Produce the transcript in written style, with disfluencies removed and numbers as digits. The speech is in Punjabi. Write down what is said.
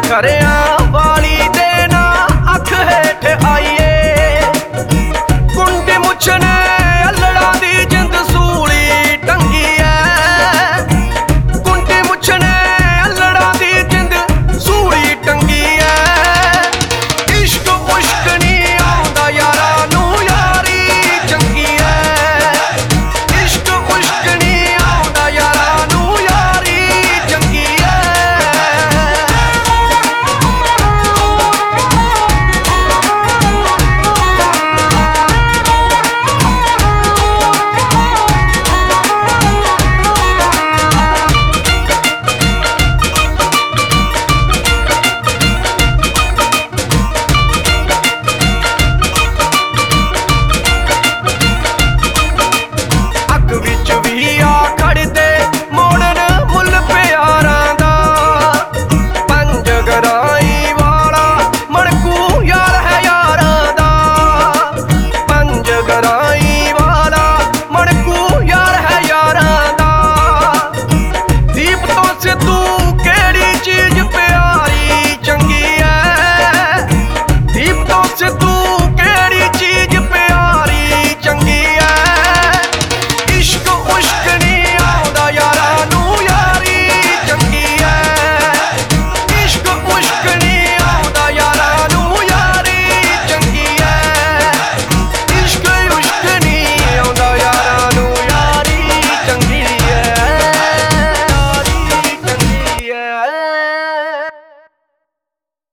ਘਰਿਆਂ ਵਾਲੀ ਦੇ ਨਾ ਅੱਖ ਹੇਠ ਆਈਏ। ਕੁੰਡੀ ਮੁੱਛ ਨੇ ਅਲੜਾਂ ਦੀ ਜਿੰਦ ਸੂਲੀ ਟੰਗੀ ਐ। ਕੁੰਡੀ ਮੁੱਛ ਨੇ ਅਲੜਾਂ ਦੀ ਜਿੰਦ ਸੂਲੀ ਟੰਗੀ ਐ। ਇਸ਼ਕ ਉਸ਼ਕ ਨੀ ਆਉਂਦਾ ਯਾਰਾਂ ਨੂੰ ਯਾਰੀ ਚੰਗੀ ਐ। ਇਸ਼ਕ ਉਸ਼ਕ ਨੀ ਆਉਂਦਾ ਯਾਰਾਂ ਨੂੰ ਯਾਰੀ ਚੰਗੀ ਐ। ਅੱਗ ਵਿੱਚ ਵੀ ਆ ਖੜਦੇ ਮੋੜਨ ਮੁੱਲ ਪਿਆਰਾਂ ਦਾ। ਪੰਜ ਗਰਾਈ ਵਾਲਾ ਮਣਕੂ ਯਾਰ ਹੈ ਯਾਰਾਂ ਦਾ। ਪੰਜ ਗਰਾਈ